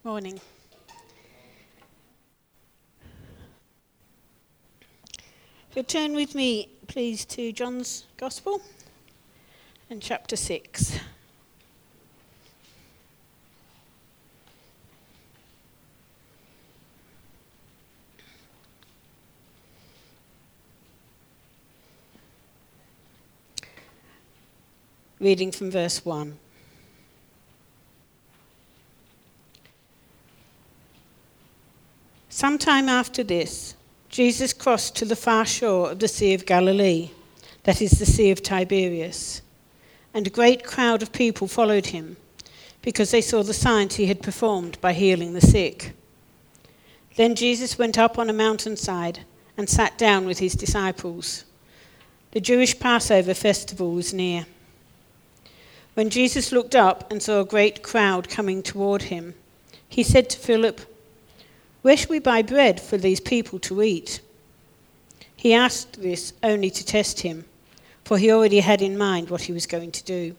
Morning. So turn with me, please, to John's Gospel and chapter 6. Reading from verse 1. Sometime after this, Jesus crossed to the far shore of the Sea of Galilee, that is the Sea of Tiberias, and a great crowd of people followed him, because they saw the signs he had performed by healing the sick. Then Jesus went up on a mountainside and sat down with his disciples. The Jewish Passover festival was near. When Jesus looked up and saw a great crowd coming toward him, he said to Philip, "Where shall we buy bread for these people to eat?" He asked this only to test him, for he already had in mind what he was going to do.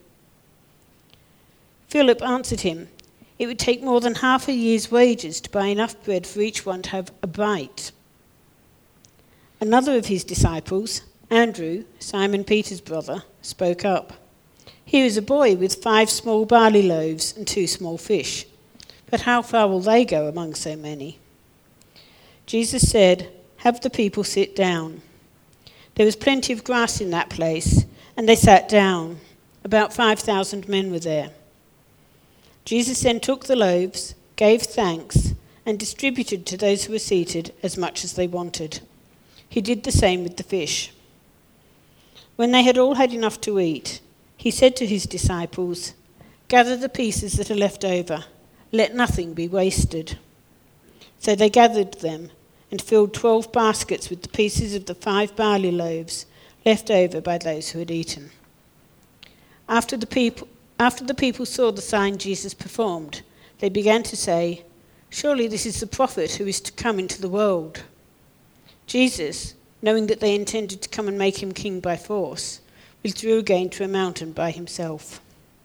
Philip answered him, "It would take more than half a year's wages to buy enough bread for each one to have a bite." Another of his disciples, Andrew, Simon Peter's brother, spoke up. "Here is a boy with 5 small barley loaves and 2 small fish. But how far will they go among so many?" Jesus said, "Have the people sit down." There was plenty of grass in that place, and they sat down. About 5,000 men were there. Jesus then took the loaves, gave thanks, and distributed to those who were seated as much as they wanted. He did the same with the fish. When they had all had enough to eat, he said to his disciples, "Gather the pieces that are left over. Let nothing be wasted." So they gathered them and filled 12 baskets with the pieces of the 5 barley loaves left over by those who had eaten. After the people saw the sign Jesus performed, they began to say, "Surely this is the prophet who is to come into the world." Jesus, knowing that they intended to come and make him king by force, withdrew again to a mountain by himself.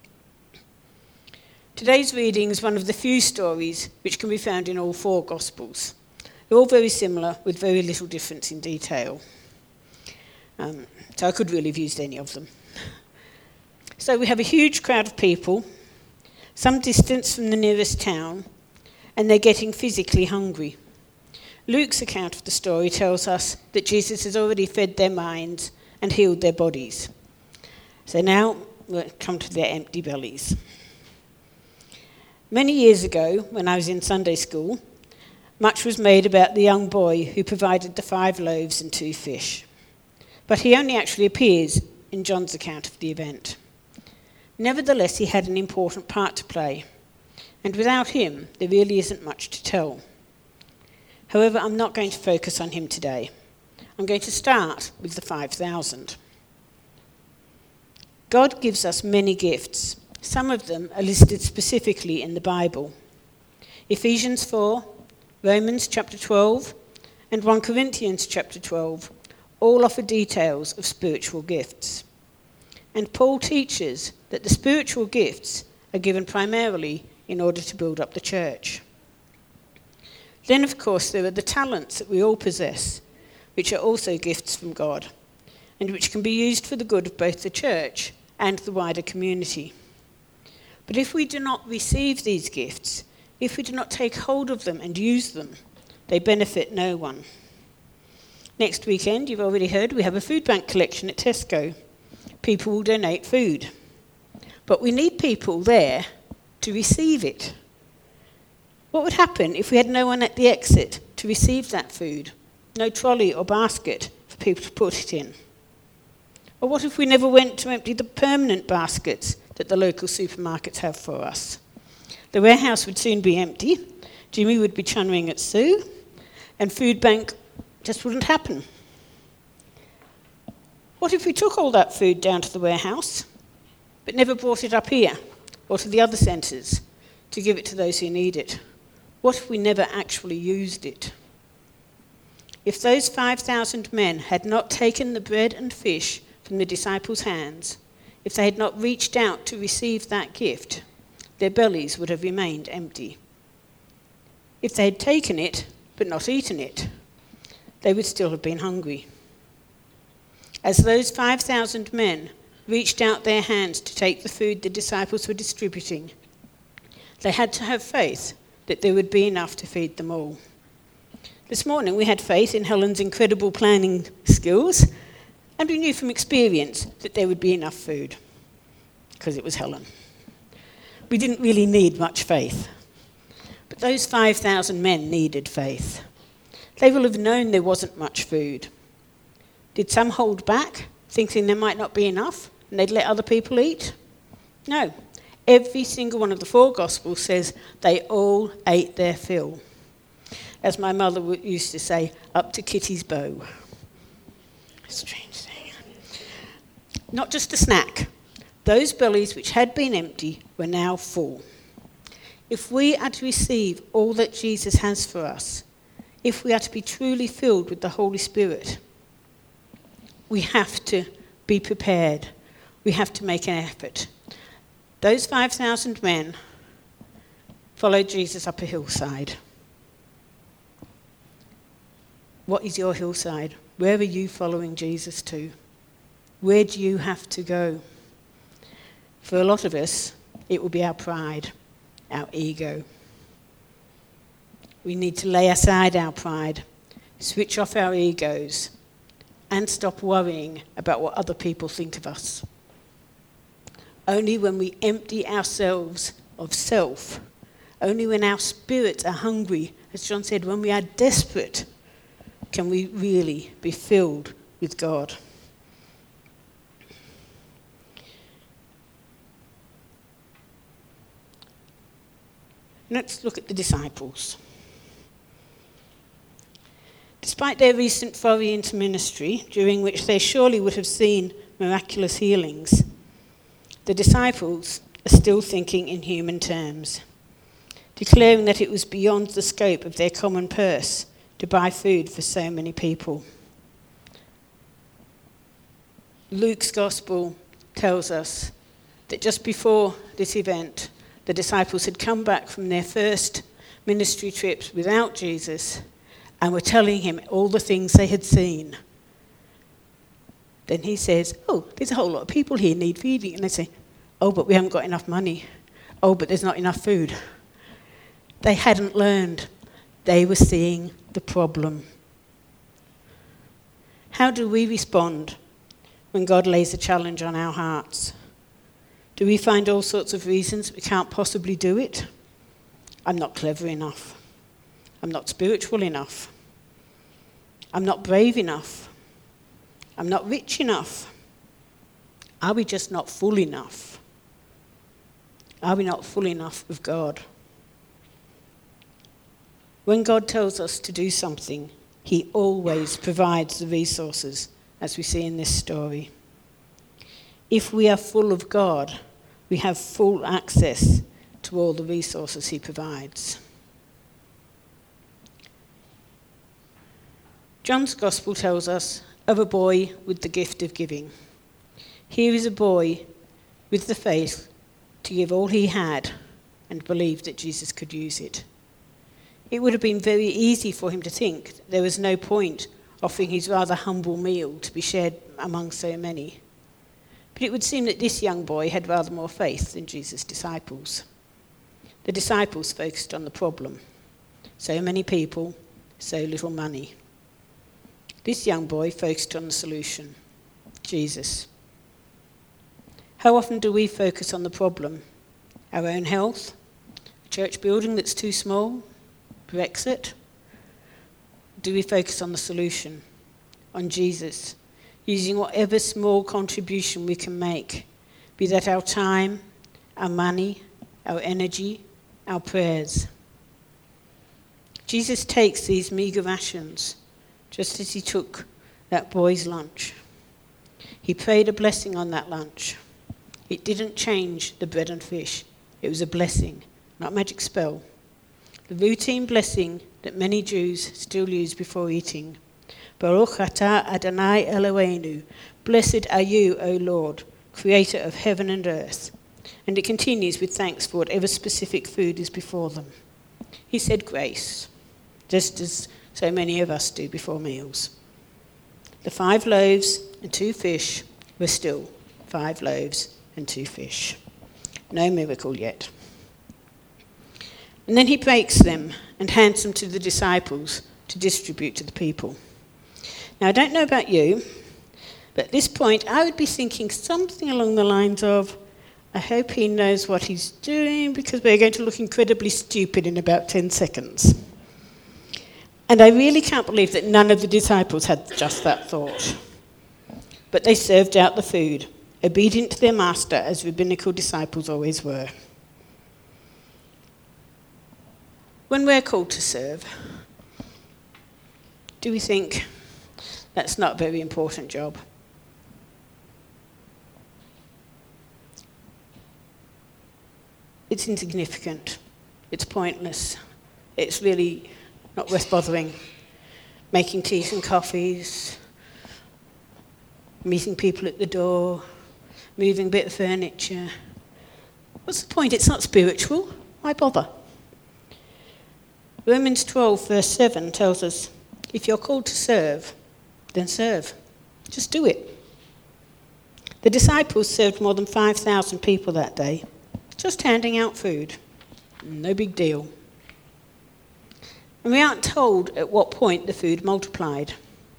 Today's reading is one of the few stories which can be found in all 4 Gospels. They're all very similar, with very little difference in detail. So I could really have used any of them. So we have a huge crowd of people, some distance from the nearest town, and they're getting physically hungry. Luke's account of the story tells us that Jesus has already fed their minds and healed their bodies. So now we'll come to their empty bellies. Many years ago, when I was in Sunday school, much was made about the young boy who provided the 5 loaves and 2 fish. But he only actually appears in John's account of the event. Nevertheless, he had an important part to play, and without him, there really isn't much to tell. However, I'm not going to focus on him today. I'm going to start with the 5,000. God gives us many gifts. Some of them are listed specifically in the Bible. Ephesians 4, Romans chapter 12, and 1 Corinthians chapter 12 all offer details of spiritual gifts. And Paul teaches that the spiritual gifts are given primarily in order to build up the church. Then, of course, there are the talents that we all possess, which are also gifts from God, and which can be used for the good of both the church and the wider community. But if we do not receive these gifts, if we do not take hold of them and use them, they benefit no one. Next weekend, you've already heard, we have a food bank collection at Tesco. People will donate food. But we need people there to receive it. What would happen if we had no one at the exit to receive that food? No trolley or basket for people to put it in? Or what if we never went to empty the permanent baskets that the local supermarkets have for us? The warehouse would soon be empty, Jimmy would be chunnering at Sue, and food bank just wouldn't happen. What if we took all that food down to the warehouse, but never brought it up here, or to the other centres, to give it to those who need it? What if we never actually used it? If those 5,000 men had not taken the bread and fish from the disciples' hands, if they had not reached out to receive that gift, their bellies would have remained empty. If they had taken it, but not eaten it, they would still have been hungry. As those 5,000 men reached out their hands to take the food the disciples were distributing, they had to have faith that there would be enough to feed them all. This morning we had faith in Helen's incredible planning skills, and we knew from experience that there would be enough food, because it was Helen. We didn't really need much faith. But those 5,000 men needed faith. They will have known there wasn't much food. Did some hold back, thinking there might not be enough, and they'd let other people eat? No. Every single one of the 4 Gospels says they all ate their fill. As my mother used to say, up to Kitty's bow. Strange thing. Not just a snack. Those bellies which had been empty were now full. If we are to receive all that Jesus has for us, if we are to be truly filled with the Holy Spirit, we have to be prepared. We have to make an effort. Those 5,000 men followed Jesus up a hillside. What is your hillside? Where are you following Jesus to? Where do you have to go? For a lot of us, it will be our pride, our ego. We need to lay aside our pride, switch off our egos, and stop worrying about what other people think of us. Only when we empty ourselves of self, only when our spirits are hungry, as John said, when we are desperate, can we really be filled with God. Let's look at the disciples. Despite their recent foray into ministry, during which they surely would have seen miraculous healings, the disciples are still thinking in human terms, declaring that it was beyond the scope of their common purse to buy food for so many people. Luke's Gospel tells us that just before this event, the disciples had come back from their first ministry trips without Jesus and were telling him all the things they had seen. Then he says, oh, there's a whole lot of people here need feeding. And they say, oh, but we haven't got enough money. Oh, but there's not enough food. They hadn't learned. They were seeing the problem. How do we respond when God lays a challenge on our hearts? Do we find all sorts of reasons we can't possibly do it? I'm not clever enough. I'm not spiritual enough. I'm not brave enough. I'm not rich enough. Are we just not full enough? Are we not full enough of God? When God tells us to do something, he always provides the resources, as we see in this story. If we are full of God, we have full access to all the resources he provides. John's Gospel tells us of a boy with the gift of giving. Here is a boy with the faith to give all he had and believe that Jesus could use it. It would have been very easy for him to think that there was no point offering his rather humble meal to be shared among so many. But it would seem that this young boy had rather more faith than Jesus' disciples. The disciples focused on the problem. So many people, so little money. This young boy focused on the solution, Jesus. How often do we focus on the problem? Our own health? A church building that's too small? Brexit? Do we focus on the solution, on Jesus, using whatever small contribution we can make, be that our time, our money, our energy, our prayers? Jesus takes these meagre rations, just as he took that boy's lunch. He prayed a blessing on that lunch. It didn't change the bread and fish. It was a blessing, not a magic spell. The routine blessing that many Jews still use before eating. Baruch atah Adonai Eloheinu. Blessed are you, O Lord, creator of heaven and earth. And it continues with thanks for whatever specific food is before them. He said grace, just as so many of us do before meals. The 5 loaves and 2 fish were still 5 loaves and 2 fish. No miracle yet. And then he breaks them and hands them to the disciples to distribute to the people. Now, I don't know about you, but at this point I would be thinking something along the lines of, I hope he knows what he's doing because we're going to look incredibly stupid in about 10 seconds. And I really can't believe that none of the disciples had just that thought. But they served out the food, obedient to their master as rabbinical disciples always were. When we're called to serve, do we think that's not a very important job? It's insignificant. It's pointless. It's really not worth bothering. Making teas and coffees, meeting people at the door, moving a bit of furniture. What's the point? It's not spiritual. Why bother? Romans 12, verse 7 tells us, if you're called to serve, then serve. Just do it. The disciples served more than 5,000 people that day, just handing out food. No big deal. And we aren't told at what point the food multiplied.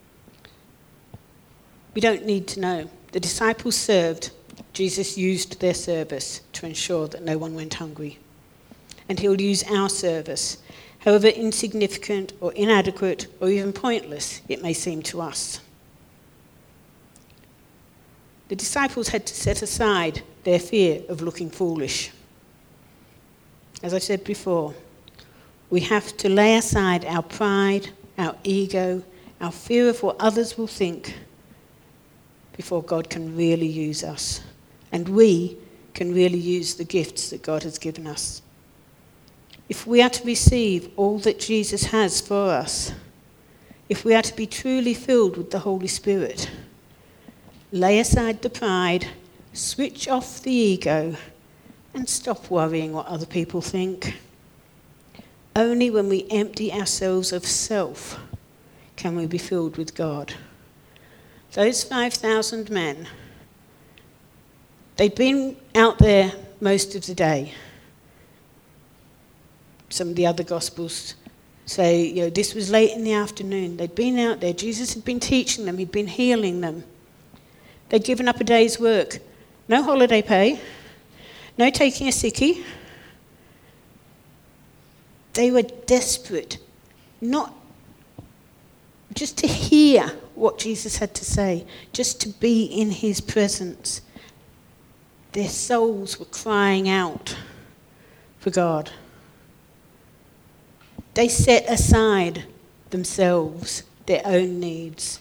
We don't need to know. The disciples served. Jesus used their service to ensure that no one went hungry. And he'll use our service, however insignificant or inadequate or even pointless it may seem to us. The disciples had to set aside their fear of looking foolish. As I said before, we have to lay aside our pride, our ego, our fear of what others will think before God can really use us. And we can really use the gifts that God has given us. If we are to receive all that Jesus has for us, if we are to be truly filled with the Holy Spirit, lay aside the pride, switch off the ego, and stop worrying what other people think. Only when we empty ourselves of self can we be filled with God. Those 5,000 men, they'd been out there most of the day. Some of the other Gospels say, this was late in the afternoon. They'd been out there. Jesus had been teaching them. He'd been healing them. They'd given up a day's work. No holiday pay. No taking a sickie. They were desperate, not just to hear what Jesus had to say, just to be in his presence. Their souls were crying out for God. They set aside themselves, their own needs.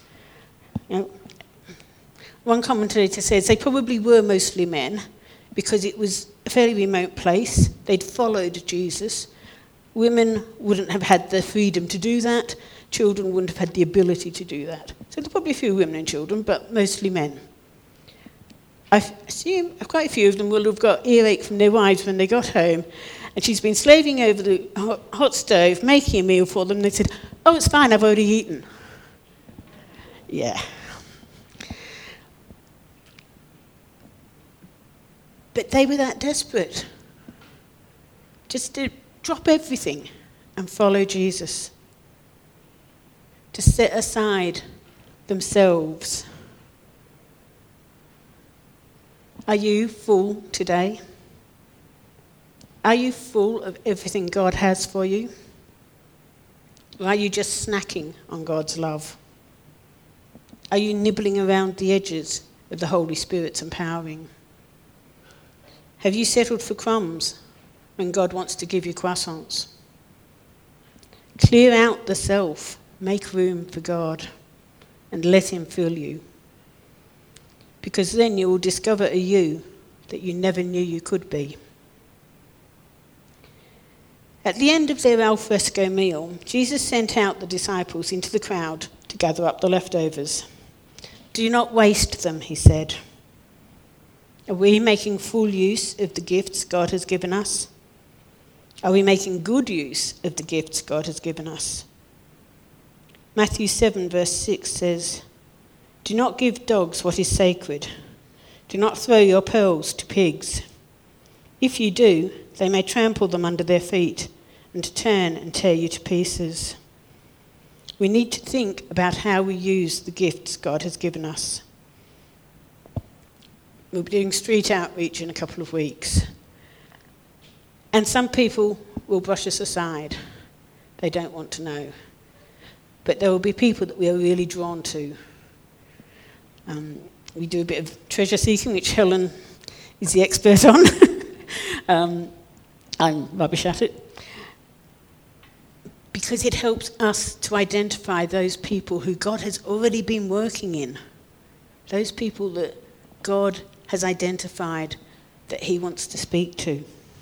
One commentator says they probably were mostly men because it was a fairly remote place. They'd followed Jesus. Women wouldn't have had the freedom to do that. Children wouldn't have had the ability to do that. So there's probably a few women and children, but mostly men. I assume quite a few of them will have got earache from their wives when they got home, and she's been slaving over the hot stove, making a meal for them, and they said, "Oh, it's fine, I've already eaten." Yeah. But they were that desperate, just to drop everything and follow Jesus, to set aside themselves. Are you full today? Are you full of everything God has for you? Or are you just snacking on God's love? Are you nibbling around the edges of the Holy Spirit's empowering? Have you settled for crumbs when God wants to give you croissants? Clear out the self, make room for God, and let him fill you. Because then you will discover a you that you never knew you could be. At the end of their alfresco meal, Jesus sent out the disciples into the crowd to gather up the leftovers. "Do not waste them," he said. Are we making full use of the gifts God has given us? Are we making good use of the gifts God has given us? Matthew 7 verse 6 says, "Do not give dogs what is sacred. Do not throw your pearls to pigs. If you do, they may trample them under their feet and turn and tear you to pieces." We need to think about how we use the gifts God has given us. We'll be doing street outreach in a couple of weeks. And some people will brush us aside. They don't want to know. But there will be people that we are really drawn to. We do a bit of treasure seeking, which Helen is the expert on. I'm rubbish at it. Because it helps us to identify those people who God has already been working in. Those people that God has identified that he wants to speak to.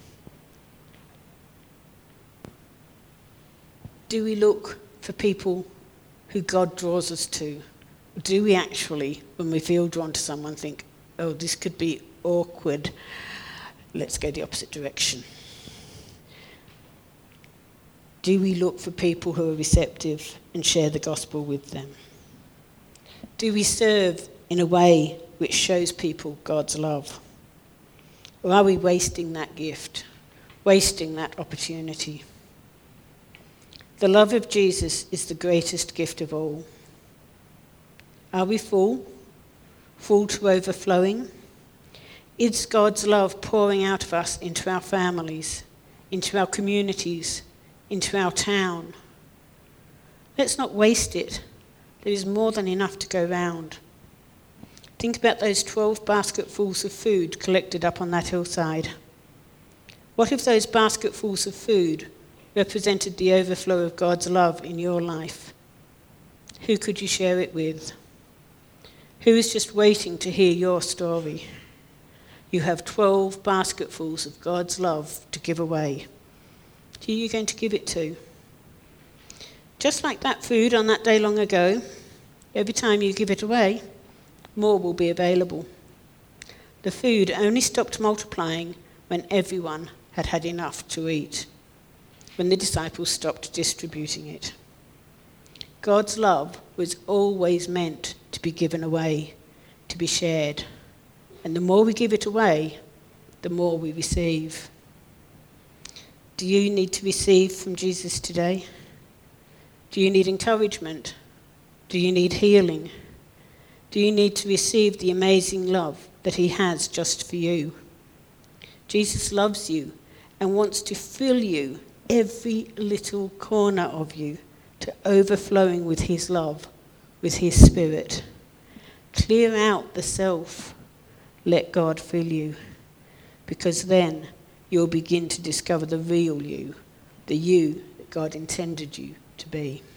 Do we look for people who God draws us to? Do we actually, when we feel drawn to someone, think, oh, this could be awkward, let's go the opposite direction? Do we look for people who are receptive and share the gospel with them? Do we serve in a way which shows people God's love? Or are we wasting that gift, wasting that opportunity? The love of Jesus is the greatest gift of all. Are we full? Full to overflowing? Is God's love pouring out of us into our families, into our communities, into our town? Let's not waste it. There is more than enough to go round. Think about those 12 basketfuls of food collected up on that hillside. What if those basketfuls of food represented the overflow of God's love in your life? Who could you share it with? Who is just waiting to hear your story? You have 12 basketfuls of God's love to give away. Who are you going to give it to? Just like that food on that day long ago, every time you give it away, more will be available. The food only stopped multiplying when everyone had had enough to eat, when the disciples stopped distributing it. God's love was always meant to be given away, to be shared. And the more we give it away, the more we receive. Do you need to receive from Jesus today? Do you need encouragement? Do you need healing? Do you need to receive the amazing love that he has just for you? Jesus loves you and wants to fill you, every little corner of you, to overflowing with his love, with his spirit. Clear out the self. Let God fill you, because then you'll begin to discover the real you, the you that God intended you to be.